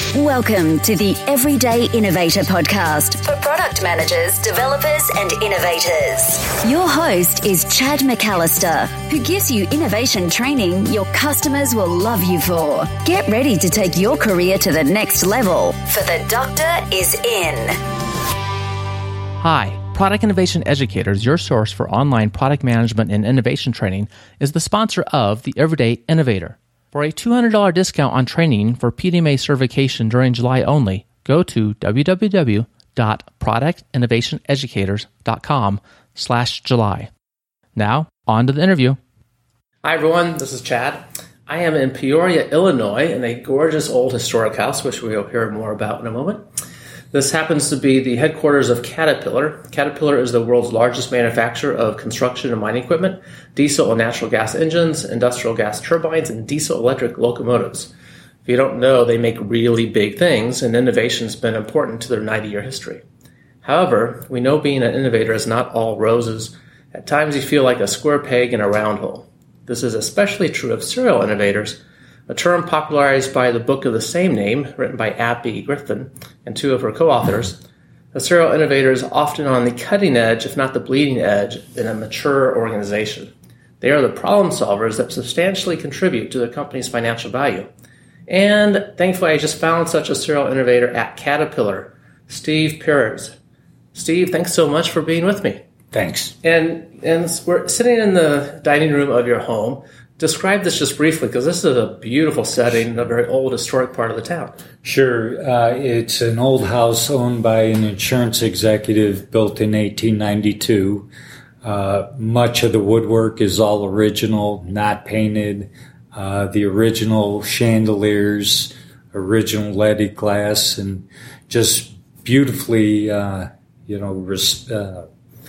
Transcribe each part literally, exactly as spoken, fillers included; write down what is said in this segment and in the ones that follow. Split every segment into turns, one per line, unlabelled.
Welcome to the Everyday Innovator Podcast for product managers, developers, and innovators. Your host is Chad McAllister, who gives you innovation training your customers will love you for. Get ready to take your career to the next level, for the doctor is in.
Hi, Product Innovation Educators, your source for online product management and innovation training, is the sponsor of the Everyday Innovator. For a two hundred dollars discount on training for P D M A certification during July only, go to www.productinnovationeducators.com slash July. Now, on to the interview.
Hi, everyone. This is Chad. I am in Peoria, Illinois, in a gorgeous old historic house, which we'll hear more about in a moment. This happens to be the headquarters of Caterpillar. Caterpillar is the world's largest manufacturer of construction and mining equipment, diesel and natural gas engines, industrial gas turbines, and diesel-electric locomotives. If you don't know, they make really big things, and innovation has been important to their ninety-year history. However, we know being an innovator is not all roses. At times you feel like a square peg in a round hole. This is especially true of serial innovators, a term popularized by the book of the same name, written by Abby Griffin and two of her co-authors. A serial innovator is often on the cutting edge, if not the bleeding edge, in a mature organization. They are the problem solvers that substantially contribute to the company's financial value. And thankfully, I just found such a serial innovator at Caterpillar, Steve Perez. Steve, thanks so much for being with me.
Thanks.
And, and we're sitting in the dining room of your home. Describe this just briefly, because this is a beautiful setting in a very old historic part of the town.
Sure. Uh, it's an old house owned by an insurance executive, built in eighteen ninety-two. Uh, much of the woodwork is all original, not painted. Uh, the original chandeliers, original leaded glass, and just beautifully, uh, you know, res- uh,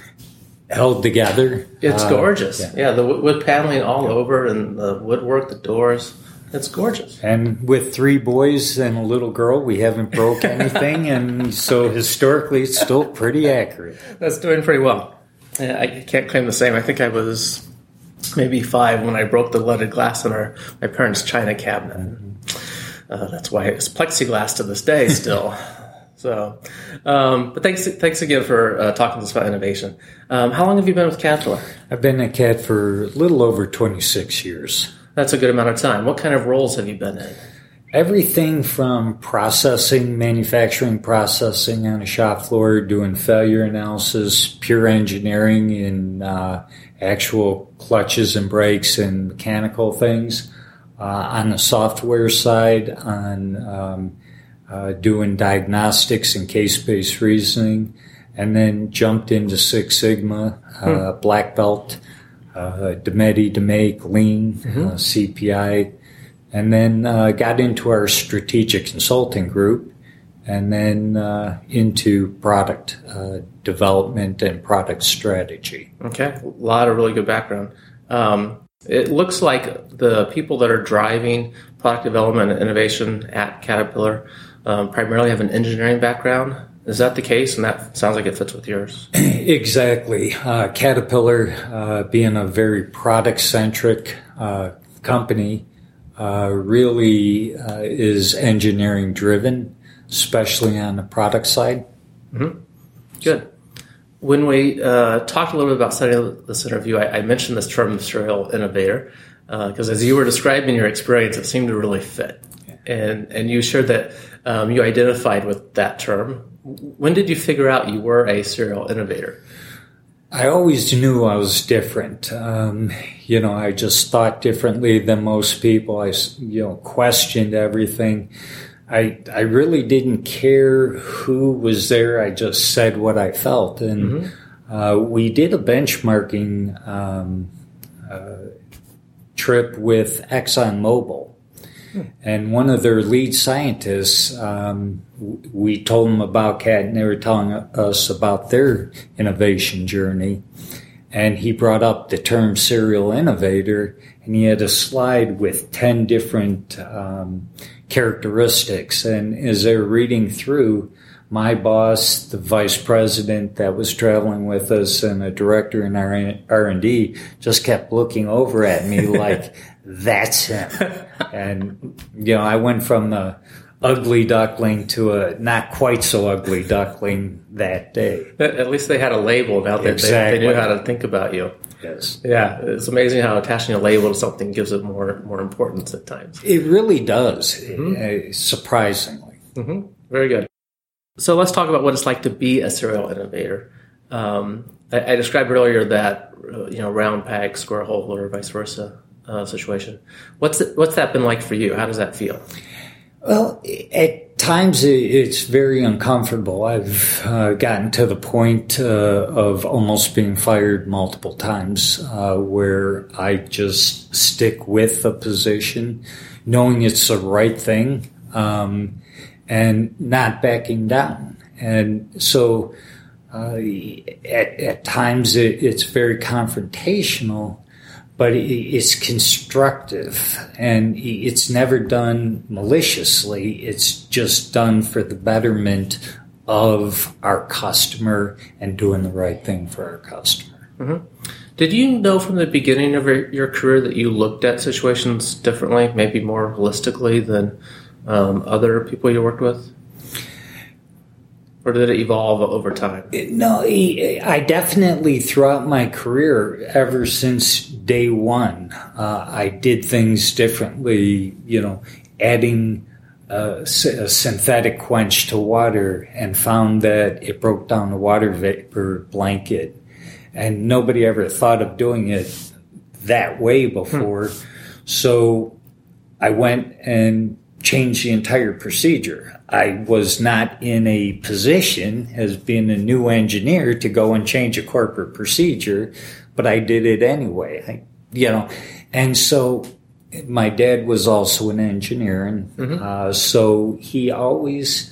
held together.
It's
uh,
gorgeous. Yeah.
yeah,
the wood paneling all yeah. over, and the woodwork, the doors. It's gorgeous.
And with three boys and a little girl, we haven't broke anything, and so historically, it's still pretty accurate.
That's doing pretty well. Yeah, I can't claim the same. I think I was maybe five when I broke the leaded glass in our my parents' china cabinet. Mm-hmm. Uh, that's why it's plexiglass to this day still. So, um, but thanks, thanks again for uh, talking to us about innovation. Um, how long have you been with Caterpillar?
I've been at Cat for a little over twenty-six years.
That's a good amount of time. What kind of roles have you been in?
Everything from processing, manufacturing processing on a shop floor, doing failure analysis, pure engineering in uh, actual clutches and brakes and mechanical things. Uh, on the software side, on um, Uh, doing diagnostics and case-based reasoning, and then jumped into Six Sigma, uh, hmm. Black Belt, uh, DeMedi, DeMake, Lean, mm-hmm. uh, C P I, and then uh, got into our strategic consulting group, and then uh, into product uh, development and product strategy.
Okay, a lot of really good background. Um, it looks like the people that are driving product development and innovation at Caterpillar Um, primarily have an engineering background. Is that the case? And that sounds like it fits with yours.
Exactly. Uh, Caterpillar, uh, being a very product-centric uh, company, uh, really uh, is engineering-driven, especially on the product side.
Mm-hmm. Good. When we uh, talked a little bit about setting this interview, I, I mentioned this term, serial innovator, because uh, as you were describing your experience, it seemed to really fit. And and you shared that um, you identified with that term. When did you figure out you were a serial innovator?
I always knew I was different. Um, you know, I just thought differently than most people. I, you know, questioned everything. I I really didn't care who was there. I just said what I felt. And mm-hmm. uh, we did a benchmarking um, uh, trip with ExxonMobil. And one of their lead scientists, um, we told them about Cat, and they were telling us about their innovation journey. And he brought up the term serial innovator, and he had a slide with ten different um, characteristics. And as they were reading through, my boss, the vice president that was traveling with us, and a director in our R and D just kept looking over at me like, that's him. And, you know, I went from the ugly duckling to a not quite so ugly duckling that day.
At least they had a label. Now that
Exactly.
they, they knew how to think about you.
Yes.
Yeah, it's amazing how attaching a label to something gives it more more importance at times.
It really does,
Mm-hmm.
uh, surprisingly.
Mm-hmm. Very good. So let's talk about what it's like to be a serial innovator. Um, I, I described earlier that uh, you know round peg, square hole, or vice versa uh, situation. What's it, what's that been like for you? How does that feel?
Well, at times it's very uncomfortable. I've uh, gotten to the point uh, of almost being fired multiple times uh, where I just stick with the position, knowing it's the right thing, um, and not backing down. And so uh, at, at times it, it's very confrontational, but it's constructive, and it's never done maliciously. It's just done for the betterment of our customer and doing the right thing for our customer.
Mm-hmm. Did you know from the beginning of your, your career that you looked at situations differently, maybe more holistically than um, other people you worked with? Or did it evolve over time?
No, I definitely, throughout my career, ever since day one, uh, I did things differently, you know, adding uh, a synthetic quench to water and found that it broke down the water vapor blanket. And nobody ever thought of doing it that way before. Hmm. So I went and changed the entire procedure. I was not in a position as being a new engineer to go and change a corporate procedure, but I did it anyway. I, you know, and so my dad was also an engineer, and mm-hmm. uh, so he always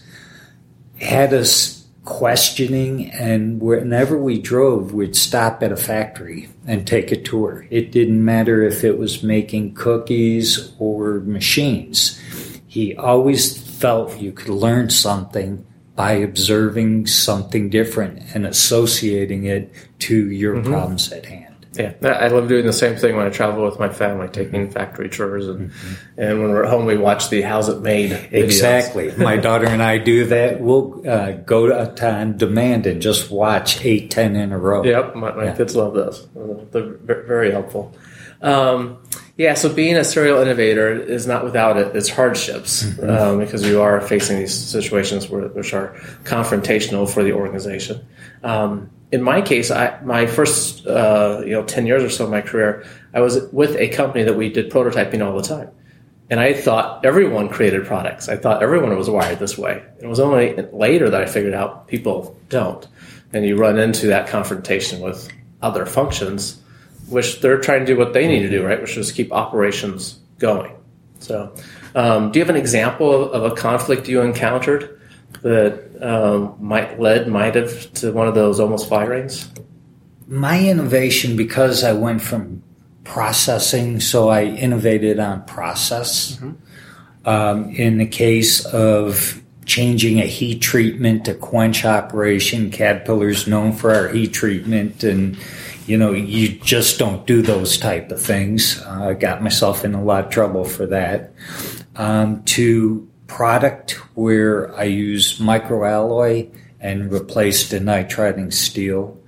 had us questioning, and whenever we drove, we'd stop at a factory and take a tour. It didn't matter if it was making cookies or machines. He always felt you could learn something by observing something different and associating it to your mm-hmm. problems at hand.
Yeah, I love doing the same thing when I travel with my family, taking factory tours, and mm-hmm. and when we're at home, we watch the "How's It Made" videos.
Exactly. My daughter and I do that. We'll uh, go to on demand and just watch eight, ten in a row.
Yep, my, my yeah. kids love those. They're very helpful. Um, yeah, so being a serial innovator is not without it, its hardships, mm-hmm. um, because you are facing these situations where, which are confrontational for the organization. Um, in my case, I, my first uh, you know ten years or so of my career, I was with a company that we did prototyping all the time. And I thought everyone created products. I thought everyone was wired this way. It was only later that I figured out people don't. And you run into that confrontation with other functions, which they're trying to do what they need to do, right? Which is keep operations going. So, um, do you have an example of a conflict you encountered that um, might led might have to one of those almost firings?
My innovation, because I went from processing, so I innovated on process. Mm-hmm. Um, in the case of changing a heat treatment to quench operation, Caterpillar's known for our heat treatment, and you know, you just don't do those type of things. Uh, I got myself in a lot of trouble for that. Um, to product where I use microalloy and replaced the nitriding steel.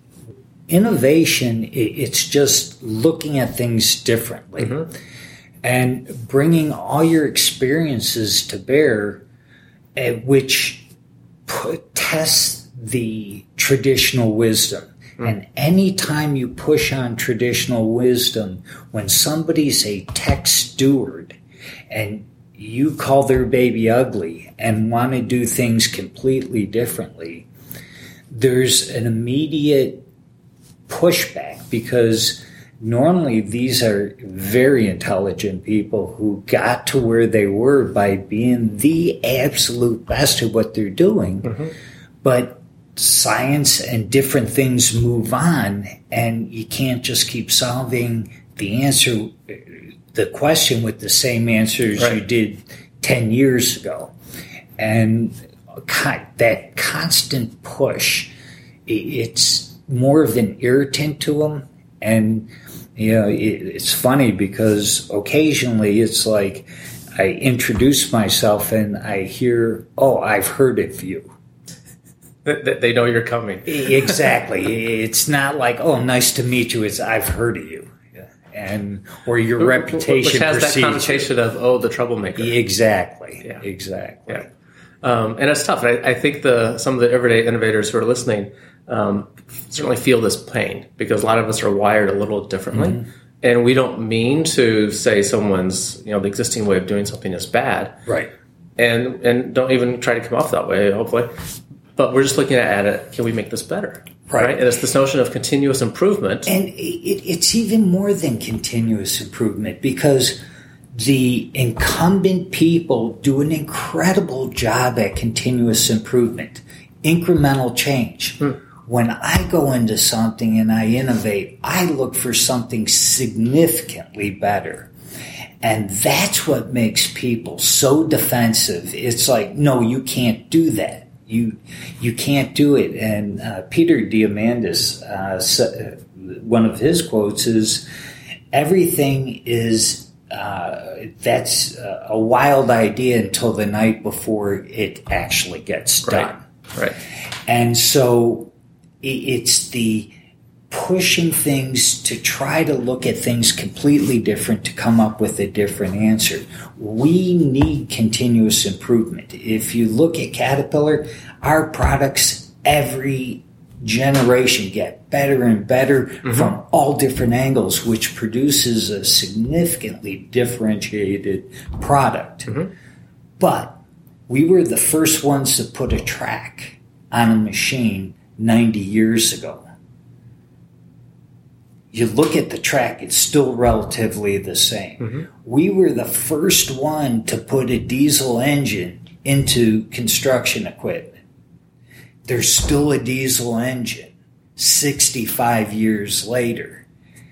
Innovation, it's just looking at things differently mm-hmm. and bringing all your experiences to bear, uh, which put, tests the traditional wisdom. And any time you push on traditional wisdom, when somebody's a tech steward and you call their baby ugly and want to do things completely differently, there's an immediate pushback, because normally these are very intelligent people who got to where they were by being the absolute best at what they're doing. Mm-hmm. But science and different things move on, and you can't just keep solving the answer, the question with the same answers right. you did ten years ago. And that constant push, it's more of an irritant to them. And, you know, it's funny because occasionally it's like, I introduce myself and I hear, oh, I've heard of you.
They know you're coming.
Exactly. It's not like, oh, nice to meet you. It's, I've heard of you. And or your reputation
Which has
precedes
that connotation of, oh, the troublemaker.
Exactly.
Yeah.
Exactly.
Yeah. Um, and it's tough. I, I think the some of the everyday innovators who are listening um, certainly feel this pain because a lot of us are wired a little differently. Mm-hmm. And we don't mean to say someone's, you know, the existing way of doing something is bad.
Right.
And and don't even try to come off that way, hopefully. But we're just looking at it, can we make this better?
Right.
right. And it's this notion of continuous improvement.
And it, it's even more than continuous improvement because the incumbent people do an incredible job at continuous improvement, incremental change. Hmm. When I go into something and I innovate, I look for something significantly better. And that's what makes people so defensive. It's like, no, you can't do that. You you can't do it. And uh, Peter Diamandis, uh, one of his quotes is, everything is, uh, that's a wild idea until the night before it actually gets done.
Right. Right.
And so it's the pushing things to try to look at things completely different to come up with a different answer. We need continuous improvement. If you look at Caterpillar, our products every generation get better and better mm-hmm. from all different angles, which produces a significantly differentiated product. Mm-hmm. But we were the first ones to put a track on a machine ninety years ago. You look at the track, it's still relatively the same. Mm-hmm. We were the first one to put a diesel engine into construction equipment. There's still a diesel engine sixty-five years later.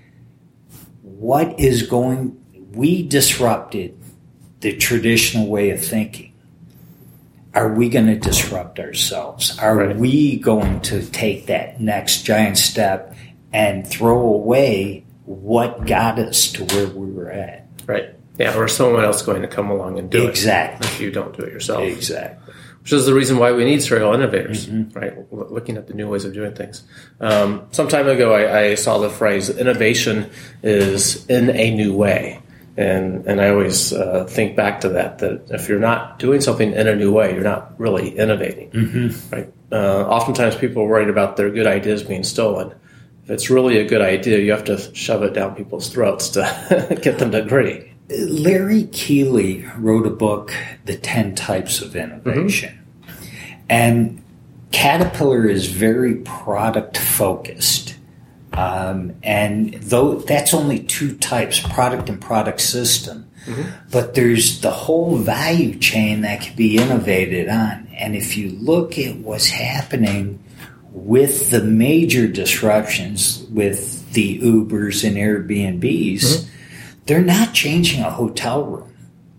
What is going... We disrupted the traditional way of thinking. Are we going to disrupt ourselves? Are right. we going to take that next giant step and throw away what got us to where we were at?
Right. Yeah, or someone else going to come along and do
exactly.
it if you don't do it yourself.
Exactly.
Which is the reason why we need serial innovators, mm-hmm. right? Looking at the new ways of doing things. Um, some time ago, I, I saw the phrase, innovation is in a new way. And and I always uh, think back to that, that if you're not doing something in a new way, you're not really innovating, mm-hmm. right? Uh, oftentimes people are worried about their good ideas being stolen. If it's really a good idea, you have to shove it down people's throats to get them to agree.
Larry Keeley wrote a book, The ten Types of Innovation. Mm-hmm. And Caterpillar is very product-focused. Um, and though that's only two types, product and product system. Mm-hmm. But there's the whole value chain that can be innovated on. And if you look at what's happening with the major disruptions with the Ubers and Airbnbs, mm-hmm. they're not changing a hotel room.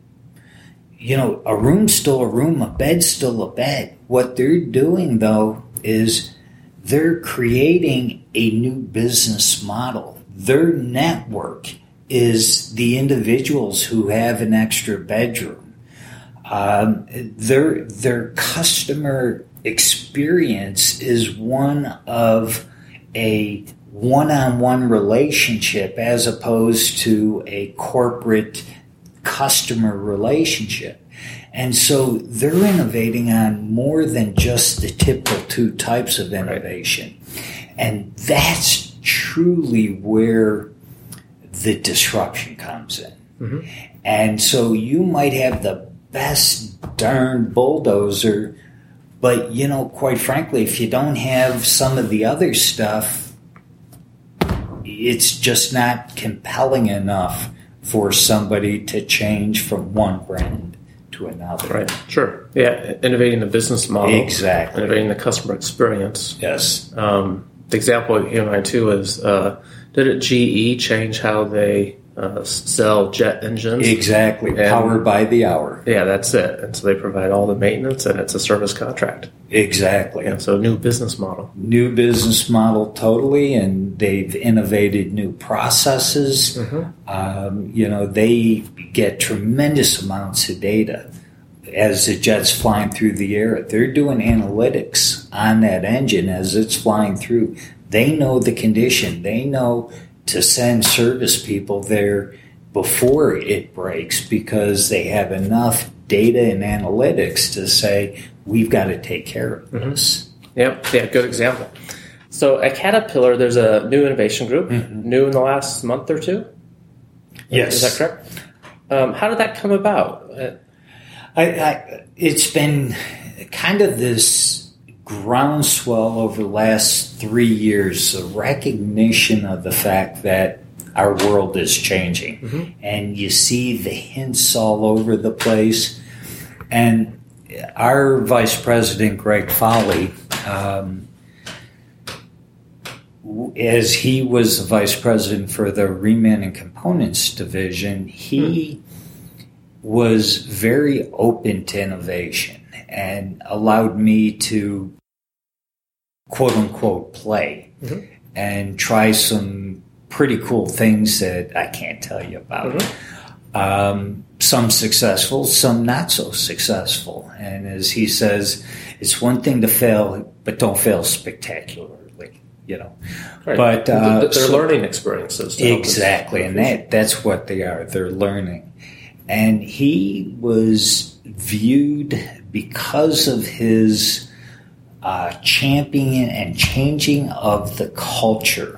You know, a room's still a room, a bed's still a bed. What they're doing, though, is they're creating a new business model. Their network is the individuals who have an extra bedroom. Um, their their customer experience is one of a one-on-one relationship as opposed to a corporate customer relationship. And so they're innovating on more than just the typical two types of innovation. Right. And that's truly where the disruption comes in. Mm-hmm. And so you might have the best darn bulldozer, but, you know, quite frankly, if you don't have some of the other stuff, it's just not compelling enough for somebody to change from one brand to another.
Right. Sure. Yeah. Innovating the business model.
Exactly.
Innovating the customer experience.
Yes.
Um, the example in mind too is, uh, did G E change how they uh, sell jet engines.
Exactly,
and,
powered by the hour.
Yeah, that's it. And so they provide all the maintenance, and it's a service contract.
Exactly.
Yeah, so new business model.
New business model, totally, and they've innovated new processes. Mm-hmm. Um, you know, they get tremendous amounts of data as the jet's flying through the air. They're doing analytics on that engine as it's flying through. They know the condition. They know to send service people there before it breaks because they have enough data and analytics to say, we've got to take care of this.
Mm-hmm. Yep, yeah, good example. So at Caterpillar, there's a new innovation group, mm-hmm. new in the last month or two?
Yes.
Is that correct? Um, how did that come about?
I, I, it's been kind of this groundswell over the last three years, a recognition of the fact that our world is changing. Mm-hmm. And you see the hints all over the place. And our Vice President, Greg Foley, um, as he was the Vice President for the Reman and Components Division, he hmm. was very open to innovation and allowed me to, quote unquote, play mm-hmm. and try some pretty cool things that I can't tell you about. Mm-hmm. Um, some successful, some not so successful. And as he says, it's one thing to fail, but don't fail spectacularly, you know.
Right.
But uh,
they're
so,
learning experiences.
Exactly, and that that's what they are. They're learning. And he was viewed because of his uh, championing and changing of the culture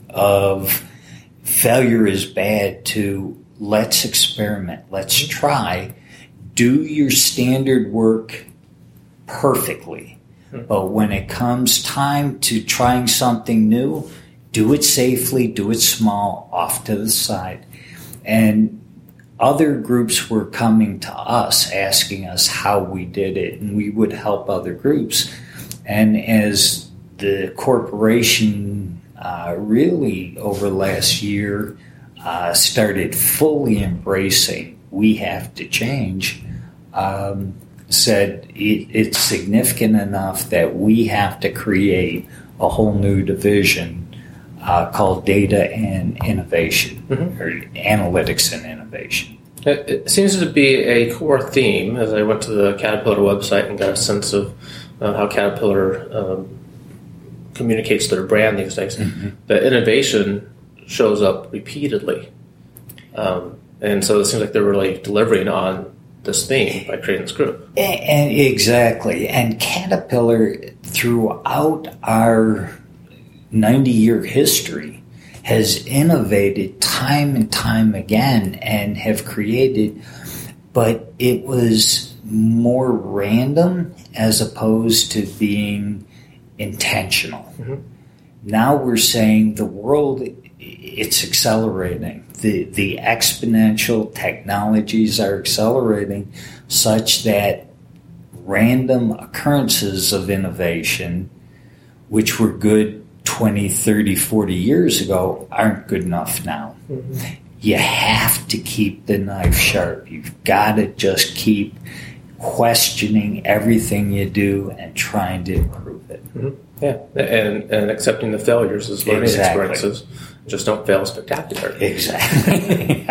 of failure is bad to let's experiment, let's try, do your standard work perfectly. But when it comes time to trying something new, do it safely, do it small, off to the side. And other groups were coming to us, asking us how we did it, and we would help other groups. And as the corporation uh, really over the last year uh, started fully embracing, we have to change, um, said it, it's significant enough that we have to create a whole new division uh, called Data and Innovation, mm-hmm. or Analytics and Innovation.
It, it seems to be a core theme as I went to the Caterpillar website and got a sense of uh, how Caterpillar um, communicates their brand these days. Mm-hmm. The innovation shows up repeatedly. Um, and so it seems like they're really delivering on this theme by creating this group.
And, and exactly. And Caterpillar, throughout our ninety-year history, has innovated time and time again and have created, but it was more random as opposed to being intentional. Mm-hmm. Now we're saying the world, it's accelerating. The, the exponential technologies are accelerating such that random occurrences of innovation, which were good twenty, thirty, forty years ago, aren't good enough now. Mm-hmm. You have to keep the knife sharp. You've got to just keep questioning everything you do and trying to improve it.
Mm-hmm. Yeah, and and accepting the failures as learning exactly. experiences. Just don't fail spectacularly.
Exactly.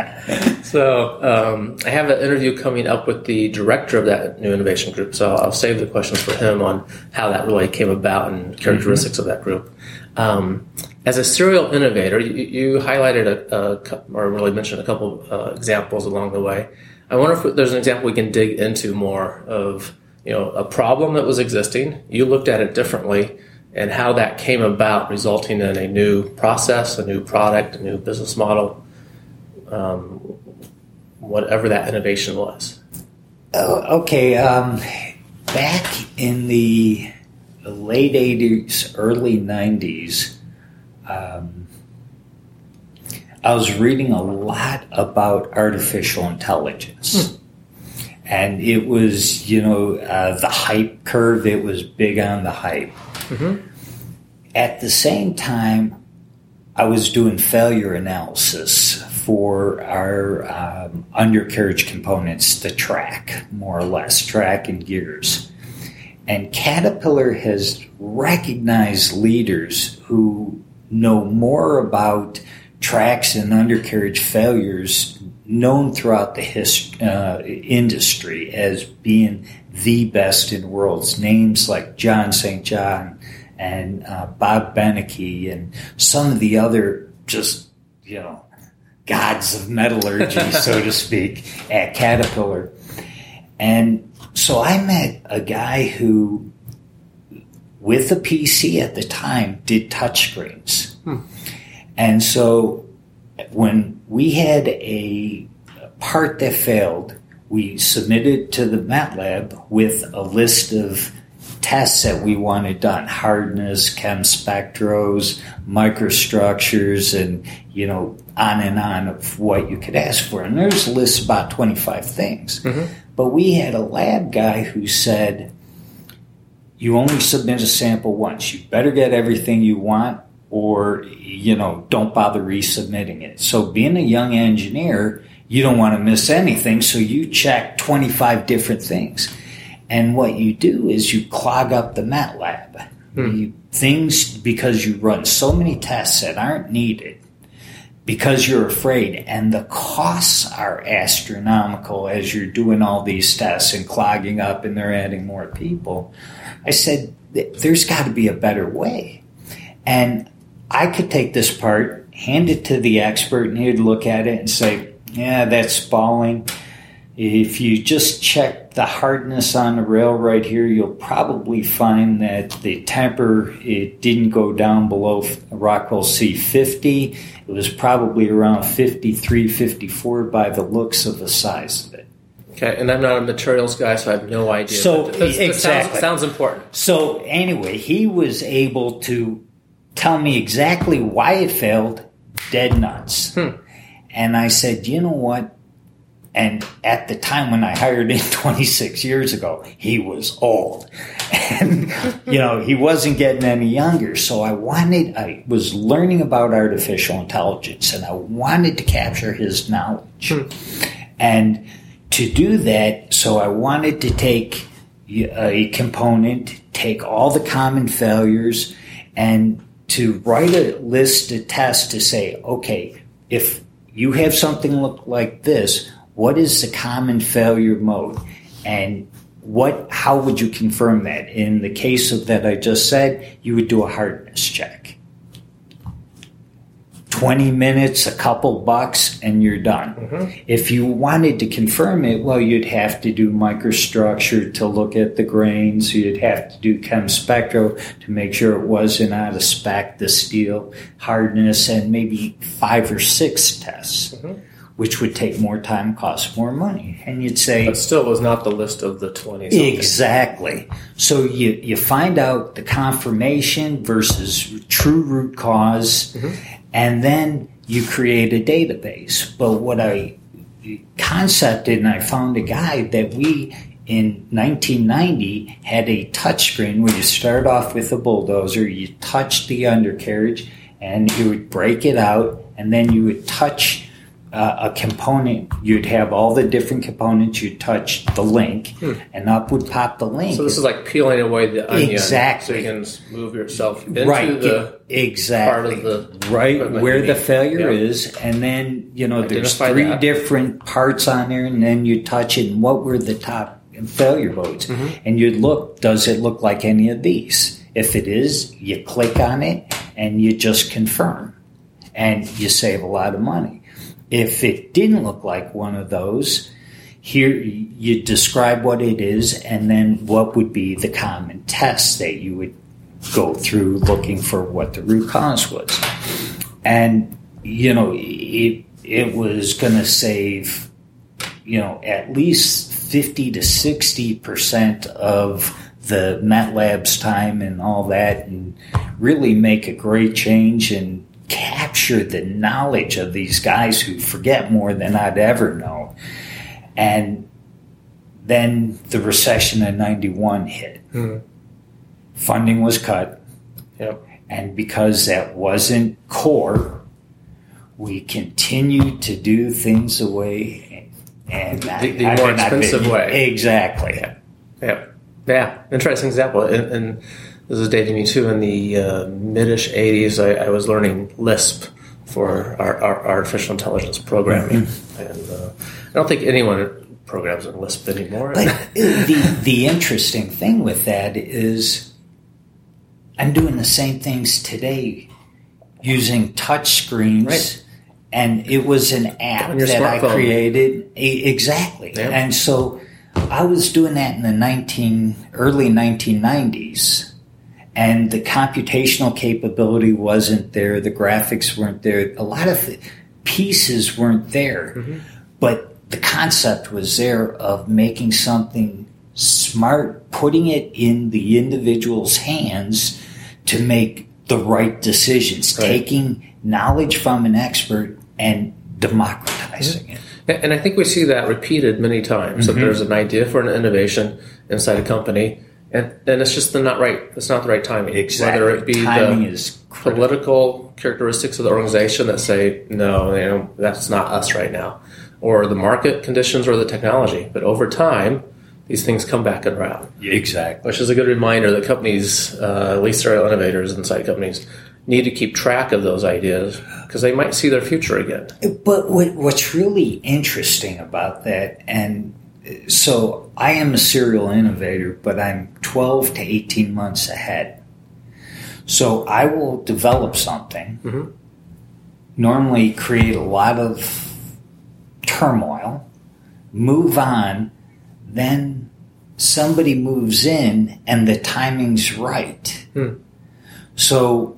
So um, I have an interview coming up with the director of that new innovation group, so I'll save the questions for him on how that really came about and characteristics mm-hmm. of that group. Um, as a serial innovator, you, you highlighted a, a, or really mentioned a couple uh, examples along the way. I wonder if there's an example we can dig into more of, you know, a problem that was existing. You looked at it differently, and how that came about, resulting in a new process, a new product, a new business model, um, whatever that innovation was.
Oh, okay. Um, back in the late eighties, early nineties, um, I was reading a lot about artificial intelligence. Hmm. And it was, you know, uh, the hype curve. It was big on the hype. Mm-hmm. At the same time, I was doing failure analysis for our um, undercarriage components, the track, more or less, track and gears. And Caterpillar has recognized leaders who know more about tracks and undercarriage failures, known throughout the hist- uh, industry as being the best in the world. Names like John Saint John and uh, Bob Beneke and some of the other just, you know, gods of metallurgy, so to speak, at Caterpillar. And so I met a guy who, with a P C at the time, did touchscreens. Hmm. And so when we had a part that failed, we submitted to the MATLAB with a list of tests that we wanted done: hardness, chem spectros, microstructures, and, you know, on and on of what you could ask for. And there's a list of about twenty-five things. Mm-hmm. But we had a lab guy who said, you only submit a sample once. You better get everything you want, or, you know, don't bother resubmitting it. So being a young engineer, you don't want to miss anything, so you check twenty-five different things. And what you do is you clog up the MATLAB. Hmm. You, things, because you run so many tests that aren't needed, because you're afraid, and the costs are astronomical as you're doing all these tests and clogging up, and they're adding more people. I said, there's got to be a better way. And I could take this part, hand it to the expert, and he'd look at it and say, yeah, that's spalling. If you just check the hardness on the rail right here, you'll probably find that the temper, it didn't go down below Rockwell C fifty. It was probably around fifty-three, fifty-four by the looks of the size of it.
Okay, and I'm not a materials guy, so I have no idea.
So,
this, this
exactly.
Sounds, sounds important.
So anyway, he was able to tell me exactly why it failed, dead nuts. Hmm. And I said, you know what? And at the time when I hired him twenty-six years ago, he was old. And, you know, he wasn't getting any younger. So I wanted, I was learning about artificial intelligence, and I wanted to capture his knowledge. Hmm. And to do that, so I wanted to take a component, take all the common failures, and to write a list of tests to say, okay, if you have something look like this, what is the common failure mode? And what? How would you confirm that? In the case of that I just said, you would do a hardness check. twenty minutes, a couple bucks, and you're done. Mm-hmm. If you wanted to confirm it, well, you'd have to do microstructure to look at the grains. You'd have to do chem spectro to make sure it wasn't out of spec, the steel, hardness, and maybe five or six tests. Mm-hmm. Which would take more time, cost more money. And you'd say...
But still was not the list of the twenty.
Exactly. So you, you find out the confirmation versus true root cause, mm-hmm. and then you create a database. But what I concepted, and I found a guy that we, in nineteen ninety, had a touchscreen where you start off with a bulldozer, you touch the undercarriage, and it would break it out, and then you would touch... Uh, a component, you'd have all the different components, you'd touch the link, hmm. and up would pop the link.
So this is like peeling away the onion.
Exactly.
So you can move yourself into
right.
the
exactly.
part of the
right where the failure yep. is, and then, you know, Identify there's three that. different parts on there, and then you touch it, and what were the top failure modes? Mm-hmm. And you'd look, does it look like any of these? If it is, you click on it, and you just confirm, and you save a lot of money. If it didn't look like one of those, here you describe what it is, and then what would be the common tests that you would go through looking for what the root cause was. And, you know, it, it was going to save, you know, at least fifty to sixty percent of the MATLAB's time and all that, and really make a great change and capture the knowledge of these guys who forget more than I'd ever know. And then the recession of ninety-one hit. Mm-hmm. Funding was cut.
Yep.
And because that wasn't core, we continue to do things the way and
the,
I,
the
I
more
mean,
expensive
been,
way.
Exactly.
Yeah. Yeah. Yeah. Interesting example. And, and this is dating me too. In the uh, mid-ish eighties, I, I was learning Lisp for our, our artificial intelligence programming. Mm-hmm. And uh, I don't think anyone programs in Lisp anymore.
But the, the interesting thing with that is I'm doing the same things today using touch screens.
Right.
And it was an app that
smartphone.
I created. Exactly.
Yeah.
And so I was doing that in the nineteen early nineteen nineties. And the computational capability wasn't there. The graphics weren't there. A lot of the pieces weren't there. Mm-hmm. But the concept was there of making something smart, putting it in the individual's hands to make the right decisions, right. Taking knowledge from an expert and democratizing mm-hmm.
it. And I think we see that repeated many times. Mm-hmm. That there's an idea for an innovation inside a company, and then it's just the not right. It's not the right timing.
Exactly.
Whether it be
timing
the
is
political characteristics of the organization that say no, you know, that's not us right now, or the market conditions or the technology. But over time, these things come back around.
Exactly.
Which is a good reminder that companies, uh, at least serial innovators inside companies, need to keep track of those ideas because they might see their future again.
But what, what's really interesting about that, and so I am a serial innovator, but I'm twelve to eighteen months ahead. So I will develop something, mm-hmm. normally create a lot of turmoil, move on, then somebody moves in and the timing's right. Hmm. So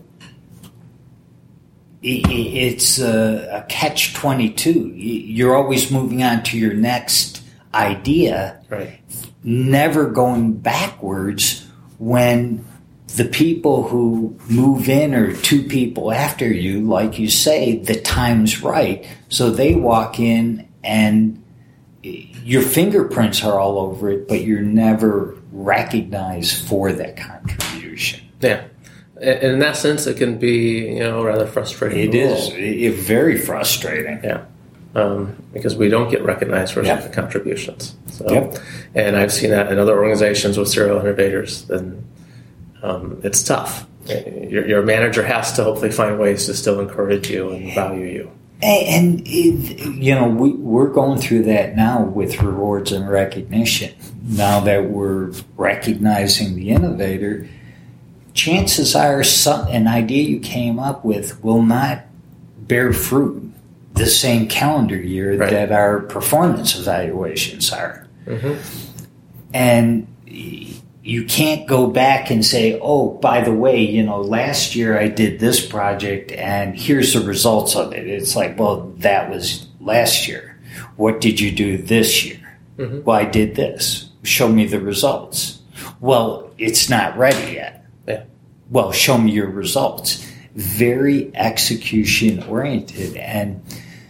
it's a, a catch twenty-two. You're always moving on to your next idea,
right.
Never going backwards when the people who move in are two people after you, like you say, the time's right. So they walk in and your fingerprints are all over it, but you're never recognized for that contribution.
Yeah. And in that sense, it can be, you know, rather frustrating.
It is. It, very frustrating.
Yeah. Um, because we don't get recognized for yep. contributions. So,
yep.
And I've seen that in other organizations with serial innovators. Then um, it's tough. Your, your manager has to hopefully find ways to still encourage you and value you.
And, it, you know, we, we're going through that now with rewards and recognition. Now that we're recognizing the innovator, chances are some, an idea you came up with will not bear fruit the same calendar year right. that our performance evaluations are. Mm-hmm. And you can't go back and say, oh, by the way, you know, last year I did this project and here's the results of it. It's like, well, that was last year. What did you do this year? Mm-hmm. Well, I did this. Show me the results. Well, it's not ready yet.
Yeah.
Well, show me your results. Very execution oriented. And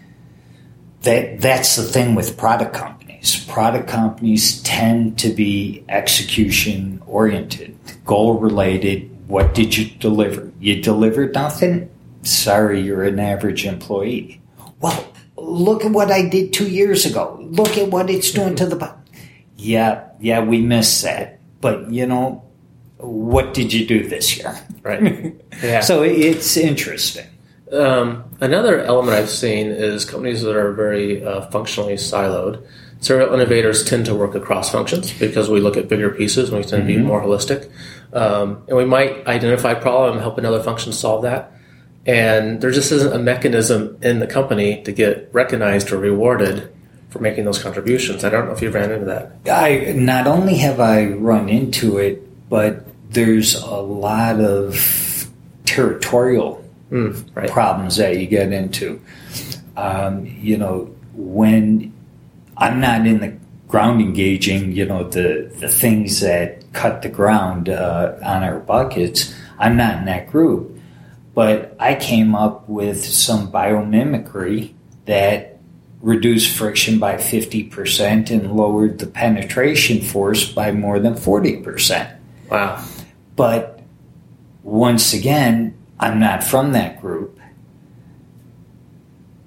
that that's the thing with product companies. Product companies tend to be execution oriented, goal related. What did you deliver? You delivered nothing? Sorry, you're an average employee. Well, look at what I did two years ago. Look at what it's doing to the... Yeah, yeah, we missed that. But, you know, what did you do this year?
Right. Yeah.
So it's interesting.
Um, another element I've seen is companies that are very uh, functionally siloed. Serial innovators tend to work across functions because we look at bigger pieces and we tend mm-hmm. to be more holistic. Um, and we might identify a problem and help another function solve that. And there just isn't a mechanism in the company to get recognized or rewarded for making those contributions. I don't know if you've ran into that.
I not only have I run into it, but there's a lot of territorial mm, right. problems that you get into. Um, you know, when I'm not in the ground engaging, you know, the, the things that cut the ground uh, on our buckets, I'm not in that group. But I came up with some biomimicry that reduced friction by fifty percent and lowered the penetration force by more than forty percent.
Wow.
But once again, I'm not from that group.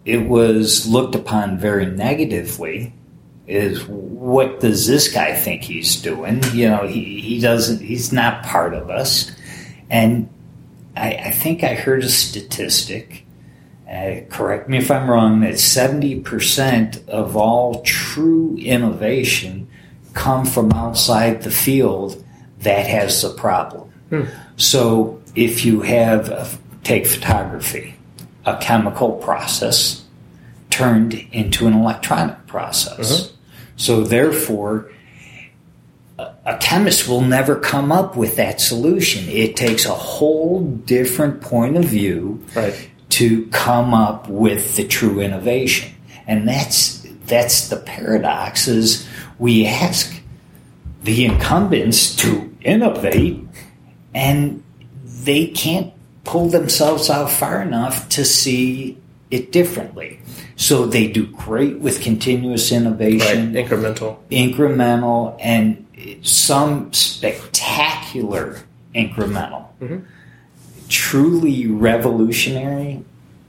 it was looked upon very negatively. Is what does this guy think he's doing? You know, he, he doesn't, he's not part of us. And I, I think I heard a statistic, uh, correct me if I'm wrong, that seventy percent of all true innovation come from outside the field that has the problem. Hmm. So if you have, a, take photography, a chemical process turned into an electronic process. Mm-hmm. So therefore, a, a chemist will never come up with that solution. It takes a whole different point of view
right.
to come up with the true innovation. And that's that's the paradox, is we ask the incumbents to innovate, and they can't pull themselves out far enough to see it differently. So they do great with continuous innovation.
Right, incremental.
Incremental, and some spectacular incremental. Mm-hmm. Truly revolutionary,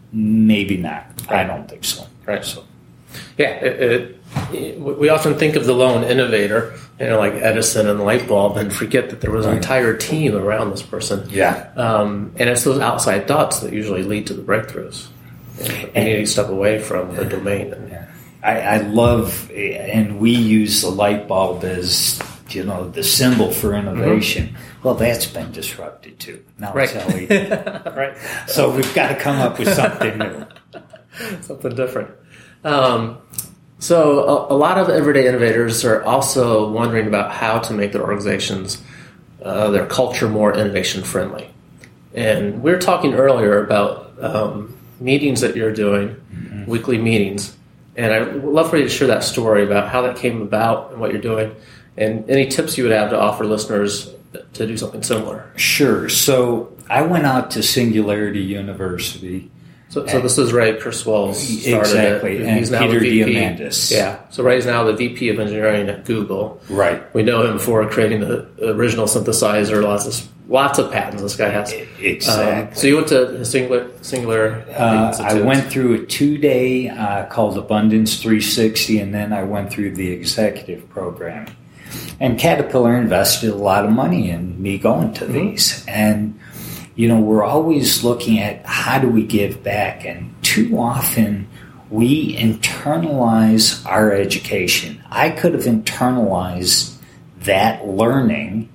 maybe not. Right. I don't think so.
Right. So, yeah, it, it, it, we often think of the lone innovator, you know, like Edison and the light bulb, and forget that there was an right. entire team around this person.
Yeah.
Um, and it's those outside thoughts that usually lead to the breakthroughs. You know, and you need to step away from the domain. And,
yeah. I, I love, and we use the light bulb as, you know, the symbol for innovation. Mm-hmm. Well, that's been disrupted too. Now
right.
it's L E D.
Right.
So we've got to come up with something new.
Something different. Um, so a, a lot of everyday innovators are also wondering about how to make their organizations, uh, their culture more innovation friendly. And we were talking earlier about um, meetings that you're doing, mm-hmm. weekly meetings. And I'd love for you to share that story about how that came about and what you're doing, and any tips you would have to offer listeners to do something similar.
Sure. So I went out to Singularity University.
So, so this is Ray Kurzweil started
exactly,
it.
and
He's now
Peter
the V P.
Diamandis.
Yeah. So Ray's now the V P of engineering at Google.
Right.
We know him for creating the original synthesizer. Lots of lots of patents this guy has.
Exactly.
Um, so you went to Singular. Singular
uh, I went through a two-day uh, called Abundance three sixty, and then I went through the executive program. And Caterpillar invested a lot of money in me going to mm-hmm. these, and. You know, we're always looking at how do we give back, and too often we internalize our education. I could have internalized that learning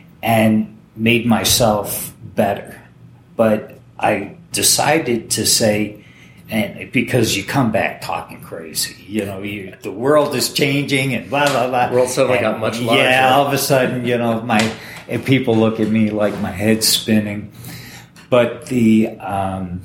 and made myself better, but I decided to say, and because you come back talking crazy, you know, you, the world is changing and blah, blah, blah.
The world suddenly got much larger.
Yeah, all of a sudden, you know, my and people look at me like my head's spinning. But the um,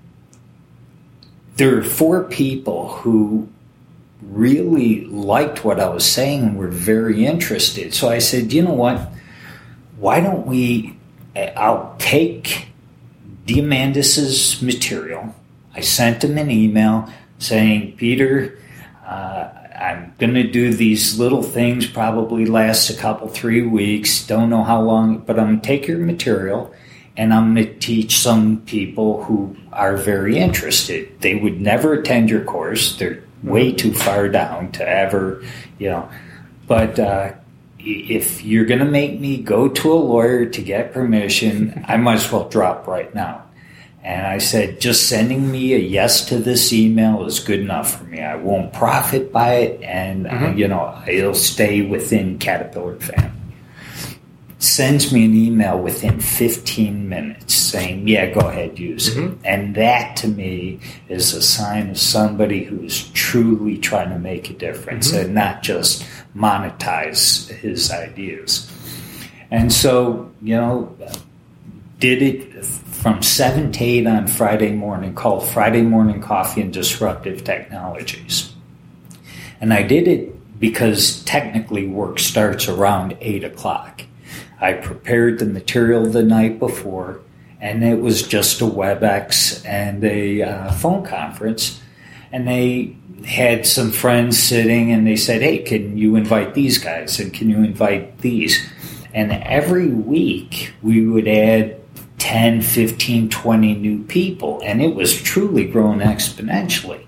there are four people who really liked what I was saying and were very interested. So I said, you know what? Why don't we, I'll take Diamandis' material. I sent him an email saying, Peter, uh, I'm going to do these little things, probably last a couple, three weeks. Don't know how long, but I'm going to take your material and I'm going to teach some people who are very interested. They would never attend your course. They're way too far down to ever, you know. But uh, if you're going to make me go to a lawyer to get permission, I might as well drop right now. And I said, just sending me a yes to this email is good enough for me. I won't profit by it, and mm-hmm. uh, you know, it'll stay within Caterpillar family. Sends me an email within fifteen minutes saying, yeah, go ahead, use mm-hmm. it. And that, to me, is a sign of somebody who is truly trying to make a difference mm-hmm. and not just monetize his ideas. And so, you know, did it from seven to eight on Friday morning, called Friday Morning Coffee and Disruptive Technologies. And I did it because technically work starts around eight o'clock. I prepared the material the night before, and it was just a WebEx and a uh, phone conference. And they had some friends sitting, and they said, hey, can you invite these guys, and can you invite these? And every week we would add ten, fifteen, twenty new people, and it was truly growing exponentially.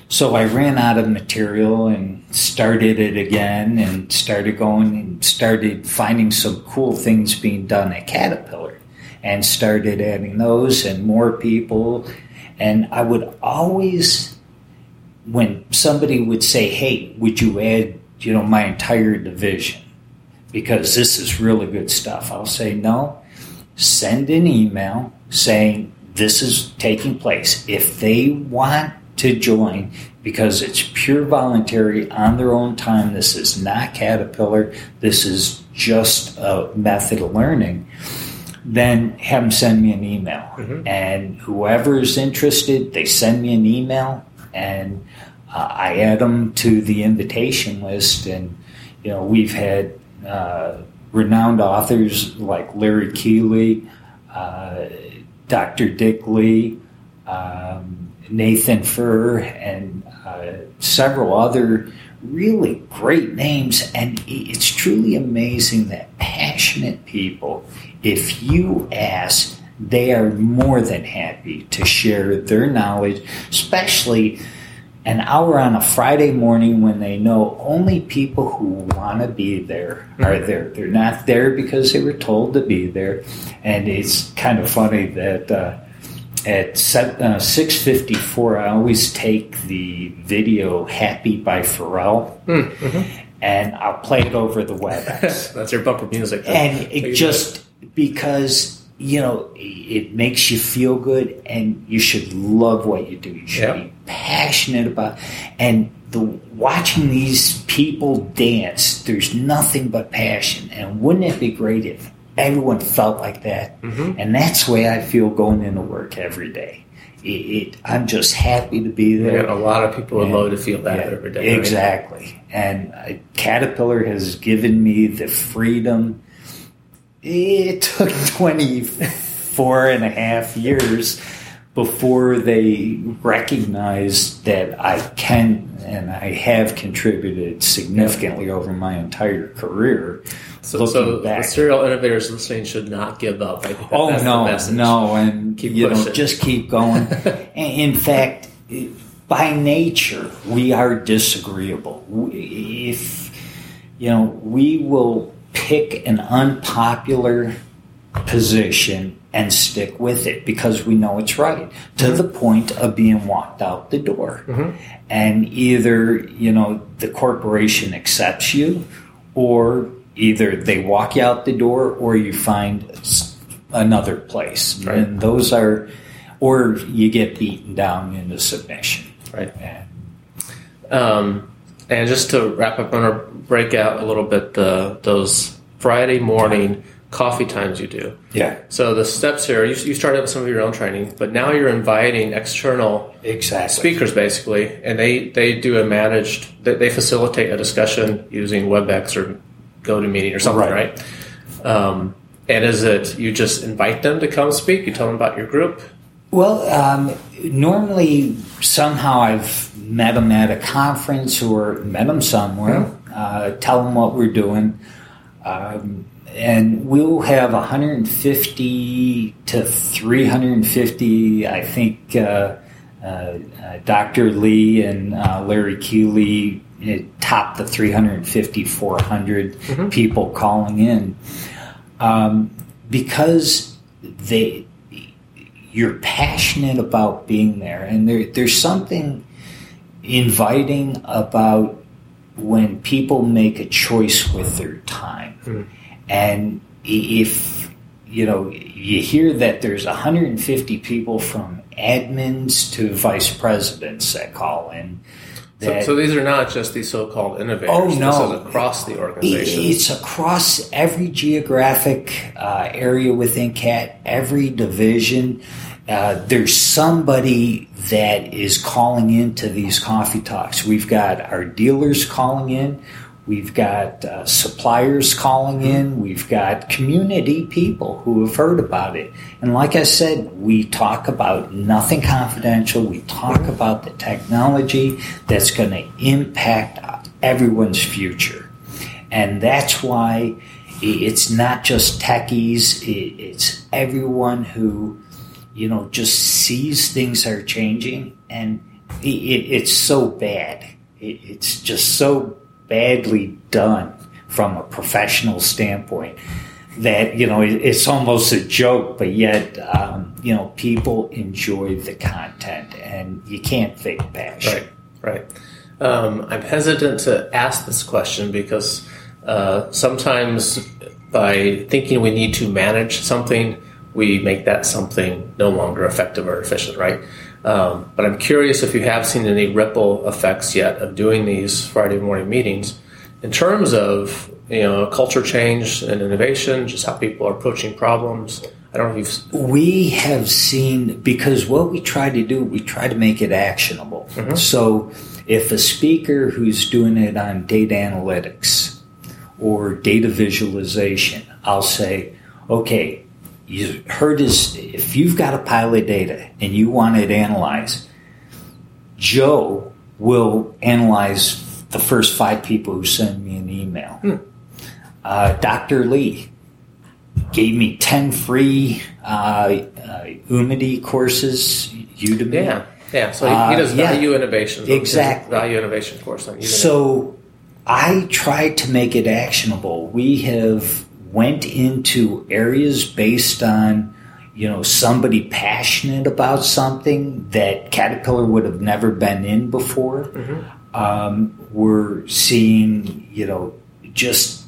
So I ran out of material and started it again and started going and started finding some cool things being done at Caterpillar and started adding those and more people. And I would always, when somebody would say, hey, would you add, you know, my entire division? Because this is really good stuff. I'll say, no, send an email saying this is taking place. If they want to join, because it's pure voluntary on their own time, this is not Caterpillar, this is just a method of learning, then have them send me an email. Mm-hmm. And whoever's interested, they send me an email, and uh, I add them to the invitation list. And, you know, we've had uh, renowned authors like Larry Keeley, uh, Doctor Dick Lee, um, Nathan Furr, and uh, several other really great names. And it's truly amazing that passionate people, if you ask, they are more than happy to share their knowledge, especially an hour on a Friday morning when they know only people who want to be there are there. They're not there because they were told to be there. And it's kind of funny that uh, at uh, six fifty-four, I always take the video Happy by Pharrell, mm-hmm. and I'll play it over the WebEx.
That's your bumper music.
And it just, because, you know, it makes you feel good, and you should love what you do. You should yep. be passionate about, and the watching these people dance, there's nothing but passion. And wouldn't it be great if everyone felt like that? Mm-hmm. And that's the way I feel going into work every day. It, it, I'm just happy to be there.
Yeah, a lot of people would love to feel that yeah, every day.
Exactly. Right? And uh, Caterpillar has given me the freedom. It took twenty-four and a half years before they recognized that I can and I have contributed significantly over my entire career.
So, so the serial innovators listening should not give up. I think
oh,
that's
no,
the message.
no, and
keep
you
pushing.
know, just keep going. In fact, by nature, we are disagreeable. If, you know, we will pick an unpopular position and stick with it because we know it's right, to mm-hmm. the point of being walked out the door. Mm-hmm. And either, you know, the corporation accepts you, or either they walk you out the door, or you find another place. Right. And those are, or you get beaten down into submission.
Right. Yeah. Um, and just to wrap up, I'm going to break out a little bit the those Friday morning coffee times you do.
Yeah.
So the steps here, you, you started with some of your own training, but now you're inviting external
exactly.
speakers, basically, and they, they do a managed, they, they facilitate a discussion using WebEx or GoToMeeting or something, right? right? Um, and is it, you just invite them to come speak? You tell them about your group?
Well, um, normally somehow I've met them at a conference or met them somewhere, mm-hmm. uh, tell them what we're doing. Um, and we'll have one hundred fifty to three hundred fifty, I think, uh, uh, uh, Doctor Lee and uh, Larry Keeley top the three hundred fifty, four hundred mm-hmm. people calling in. Um, because they, you're passionate about being there. And there, there's something inviting about when people make a choice with their time. Mm-hmm. And if, you know, you hear that there's one hundred fifty people from admins to vice presidents that call in.
That, so, so these are not just these so-called innovators.
Oh, no.
This is across the organization.
It's across every geographic uh, area within C A T, every division. Uh, there's somebody that is calling into these coffee talks. We've got our dealers calling in. We've got uh, suppliers calling in. We've got community people who have heard about it. And like I said, we talk about nothing confidential. We talk about the technology that's going to impact everyone's future. And that's why it's not just techies. It's everyone who, you know, just sees things are changing. And it, it's so bad. It, it's just so badly done from a professional standpoint that, you know, it, it's almost a joke, but yet, um, you know, people enjoy the content, and you can't fake passion.
Right, right. Um, I'm hesitant to ask this question because uh, sometimes by thinking we need to manage something, we make that something no longer effective or efficient, right? Um, but I'm curious if you have seen any ripple effects yet of doing these Friday morning meetings in terms of, you know, culture change and innovation, just how people are approaching problems. I don't know if you've...
We have seen, because what we try to do, we try to make it actionable. Mm-hmm. So if a speaker who's doing it on data analytics or data visualization, I'll say, okay, you heard his, if you've got a pile of data and you want it analyzed, Joe will analyze the first five people who send me an email. Hmm. Uh, Doctor Lee gave me ten free uh, uh, Umidi courses, Udemy.
Yeah, yeah. So he, he does uh, value
yeah,
innovation.
Exactly.
Value innovation course on Udemy.
So I tried to make it actionable. We have went into areas based on, you know, somebody passionate about something that Caterpillar would have never been in before. Mm-hmm. Um, we're seeing, you know, just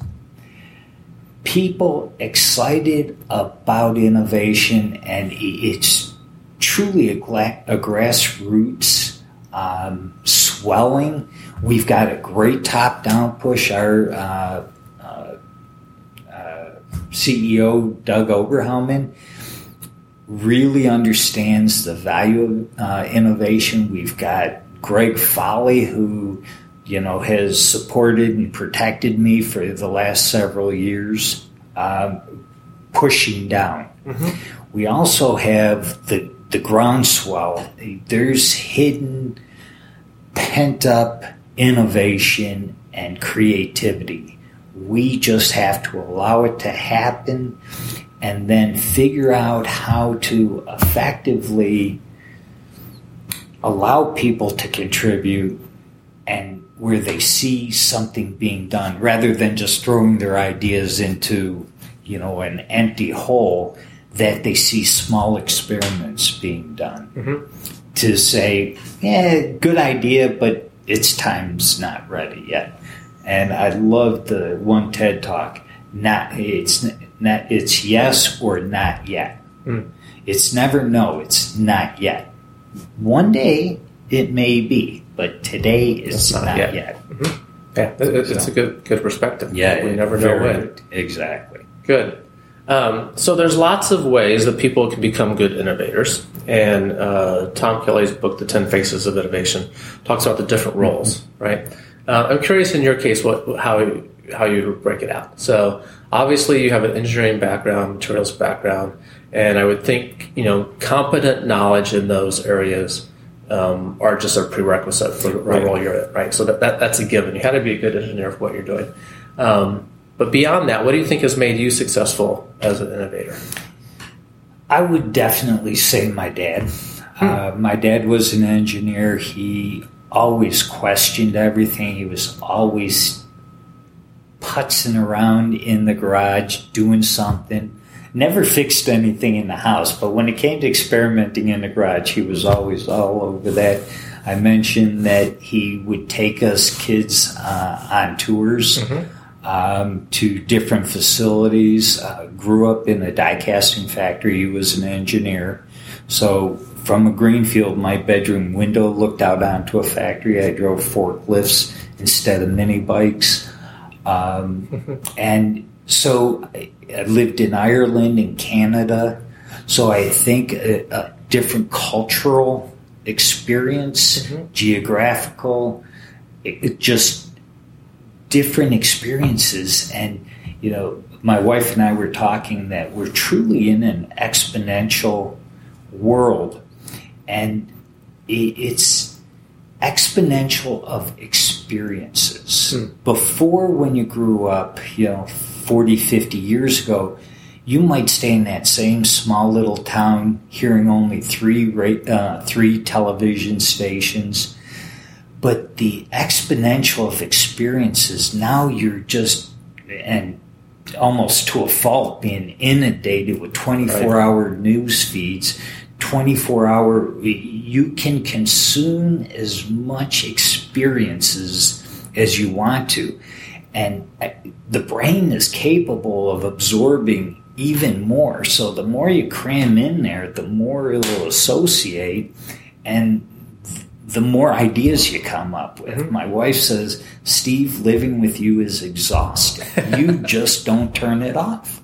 people excited about innovation, and it's truly a, gla- a grassroots um, swelling. We've got a great top-down push. Our uh, uh, uh, C E O, Doug Oberhelman, really understands the value of uh, innovation. We've got Greg Foley, who, you know, has supported and protected me for the last several years, um, pushing down. Mm-hmm. We also have the, the groundswell. There's hidden, pent-up innovation and creativity. We just have to allow it to happen and then figure out how to effectively allow people to contribute, and where they see something being done rather than just throwing their ideas into, you know, an empty hole, that they see small experiments being done. Mm-hmm. To say, yeah, good idea, but its time's not ready yet. And I love the one TED Talk. Not it's not it's yes or not yet. Mm. It's never no. It's not yet. One day it may be, but today it's not, not yet. yet.
Mm-hmm. Yeah, it's
so,
a good good perspective.
Yeah,
we never know when.
Good. Exactly.
Good. Um, so there's lots of ways that people can become good innovators, and uh, Tom Kelly's book, The Ten Faces of Innovation, talks about the different roles. Mm-hmm. Right. Uh, I'm curious in your case what how how you break it out. So obviously you have an engineering background, materials background, and I would think, you know, competent knowledge in those areas um, are just a prerequisite for the right. role you're in, right? So that, that that's a given. You had to be a good engineer for what you're doing. Um, but beyond that, what do you think has made you successful as an innovator?
I would definitely say my dad. Hmm. Uh, my dad was an engineer. He always questioned everything. He was always putzing around in the garage, doing something. Never fixed anything in the house, but when it came to experimenting in the garage, he was always all over that. I mentioned that he would take us kids uh, on tours mm-hmm. um, to different facilities. Uh, grew up in a die casting factory. He was an engineer. So from a green field, my bedroom window looked out onto a factory. I drove forklifts instead of mini bikes. Um, mm-hmm. And so I lived in Ireland and Canada. So I think a, a different cultural experience, mm-hmm. geographical, it, it just different experiences. And, you know, my wife and I were talking that we're truly in an exponential world. And it, it's exponential of experiences. Mm. Before, when you grew up, you know, forty, fifty years ago, you might stay in that same small little town hearing only three uh, three television stations, but the exponential of experiences, now you're just, and almost to a fault, being inundated with twenty-four hour news feeds, twenty-four hour, you can consume as much experiences as you want to. And the brain is capable of absorbing even more. So the more you cram in there, the more it will associate, and the more ideas you come up with. Mm-hmm. My wife says, Steve, living with you is exhausting. You just don't turn it off.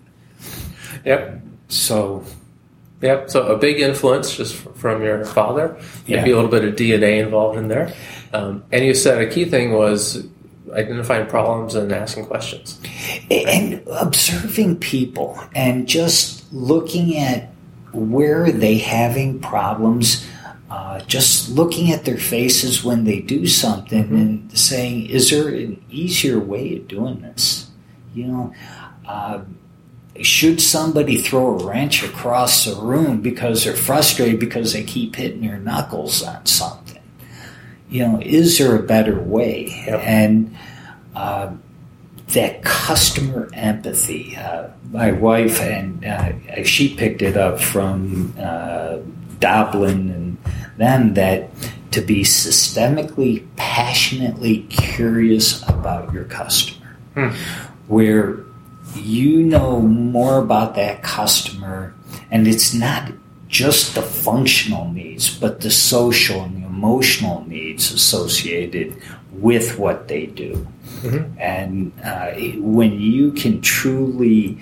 Yep.
So...
Yep, so a big influence just from your father. Maybe
yeah.
a little bit of D N A involved in there. Um, and you said a key thing was identifying problems and asking questions.
And observing people and just looking at where are they having problems, uh, just looking at their faces when they do something mm-hmm. and saying, is there an easier way of doing this? You know, uh, should somebody throw a wrench across the room because they're frustrated because they keep hitting their knuckles on something? You know, is there a better way?
Yep.
And uh, that customer empathy. Uh, my wife, and uh, she picked it up from uh, Doblin and them, that to be systemically, passionately curious about your customer. Hmm. Where you know more about that customer, and it's not just the functional needs, but the social and the emotional needs associated with what they do. Mm-hmm. And uh, when you can truly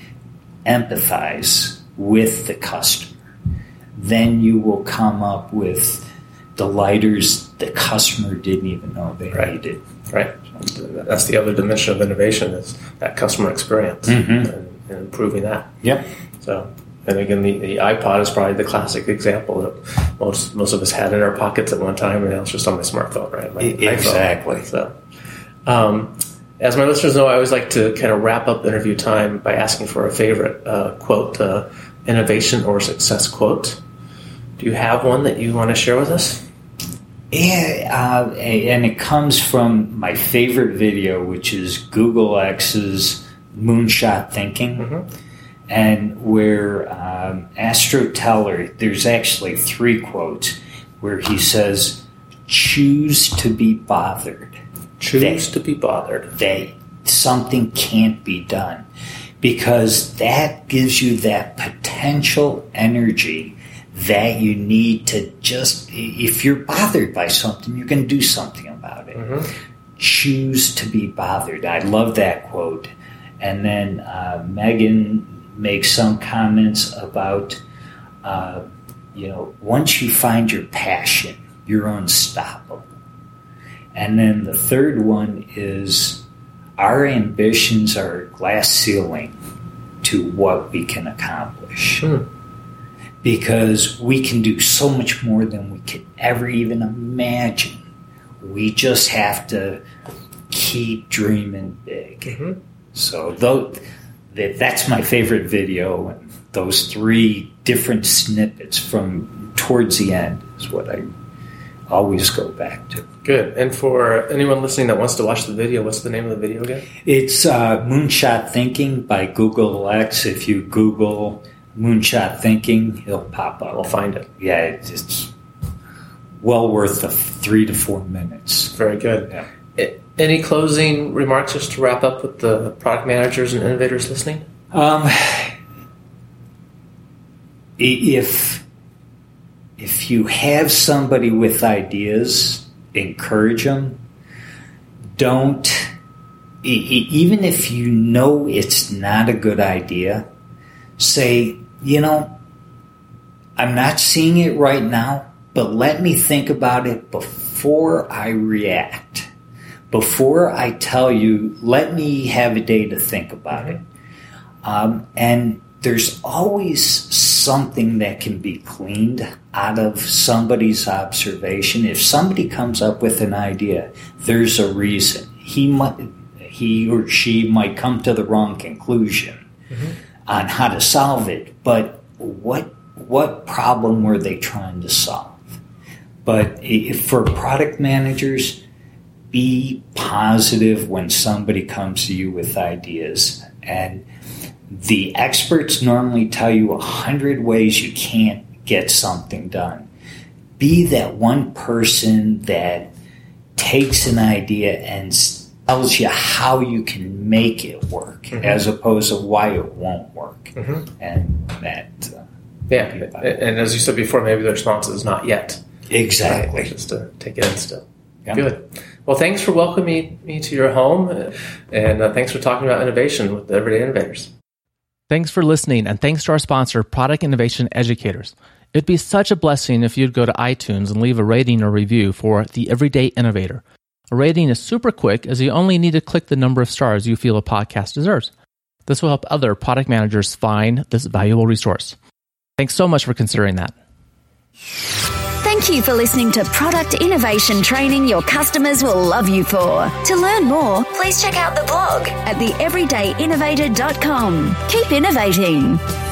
empathize with the customer, then you will come up with the lighters the customer didn't even know they
right.
needed.
Right. That's the other dimension of innovation, is that customer experience mm-hmm. and, and improving that.
Yep.
So, and again, the, the iPod is probably the classic example that most most of us had in our pockets at one time, and now it's just on my smartphone, right? My
exactly.
iPhone. So, um, as my listeners know, I always like to kind of wrap up interview time by asking for a favorite uh, quote, uh, innovation or success quote. Do you have one that you want to share with us?
Yeah, uh, and it comes from my favorite video, which is Google X's Moonshot Thinking, mm-hmm. and where um, Astro Teller, there's actually three quotes where he says, choose to be bothered.
Choose
that,
to be bothered.
That something can't be done, because that gives you that potential energy that you need to just, if you're bothered by something, you're going to do something about it. Mm-hmm. Choose to be bothered. I love that quote. And then uh, Megan makes some comments about, uh, you know, once you find your passion, you're unstoppable. And then the third one is, our ambitions are a glass ceiling to what we can accomplish. Mm. Because we can do so much more than we could ever even imagine. We just have to keep dreaming big. Mm-hmm. So though, that, that's my favorite video, and those three different snippets from towards the end is what I always go back to.
Good. And for anyone listening that wants to watch the video, what's the name of the video again?
It's uh, Moonshot Thinking by Google X. If you Google Moonshot Thinking, it'll pop up.
We'll find it.
Yeah, it's, it's well worth the three to four minutes.
Very good.
Yeah.
It, any closing remarks just to wrap up with the product managers and innovators listening?
Um, if if you have somebody with ideas, encourage them. Don't, even if you know it's not a good idea, say, you know, I'm not seeing it right now, but let me think about it before I react. Before I tell you, let me have a day to think about it. Um, and there's always something that can be cleaned out of somebody's observation. If somebody comes up with an idea, there's a reason. He might, he or she might come to the wrong conclusion. Mm-hmm. on how to solve it, but what what problem were they trying to solve? But if for product managers, be positive when somebody comes to you with ideas. And the experts normally tell you a hundred ways you can't get something done. Be that one person that takes an idea and tells you how you can make it work, mm-hmm. as opposed to why it won't work. Mm-hmm. And that... Uh,
yeah, and as you said before, maybe the response is not yet.
Exactly.
Right? Just to take it in still.
Yeah.
Good. Well, thanks for welcoming me to your home, and uh, thanks for talking about innovation with the Everyday Innovators.
Thanks for listening, and thanks to our sponsor, Product Innovation Educators. It'd be such a blessing if you'd go to iTunes and leave a rating or review for the Everyday Innovator. A rating is super quick, as you only need to click the number of stars you feel a podcast deserves. This will help other product managers find this valuable resource. Thanks so much for considering that.
Thank you for listening to product innovation training your customers will love you for. To learn more, please check out the blog at the everyday innovator dot com. Keep innovating.